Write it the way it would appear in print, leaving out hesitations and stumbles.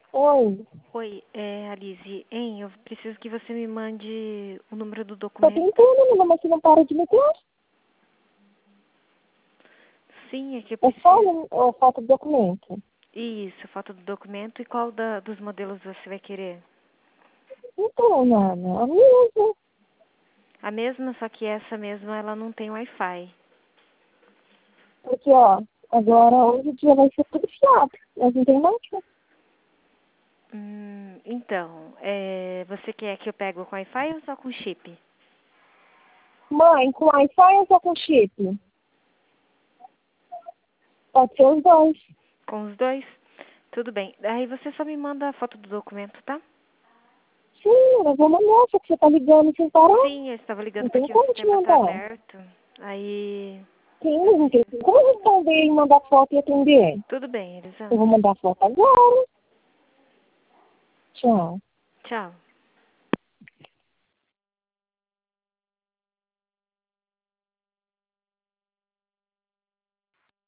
Oi, Oi, Alice, hein? Eu preciso que você me mande o número do tô documento. tentando, menina, mas você não para de ligar. Sim, é que eu É só preciso. a foto do documento. Isso, foto do documento e qual dos modelos você vai querer? Então, Nana, a mesma. A mesma, só que essa mesma ela não tem Wi-Fi. Porque, ó, agora hoje o dia vai ser tudo fiado. Mas não tem máquina. Então, você quer que eu pegue com Wi-Fi ou só com chip? Mãe, com Wi-Fi ou só com chip? Pode ser os dois. Com os dois? Tudo bem. Aí você só me manda a foto do documento, tá? Sim, eu vou mandar, só que você tá ligando sem parar. Sim, eu estava Não ligando tem porque o como te sistema está mandar. aberto. Aí Sim, eu não tem preciso. como responder e mandar foto e atender. Tudo bem, Elisa. Eu vou mandar foto agora. Tchau. Tchau.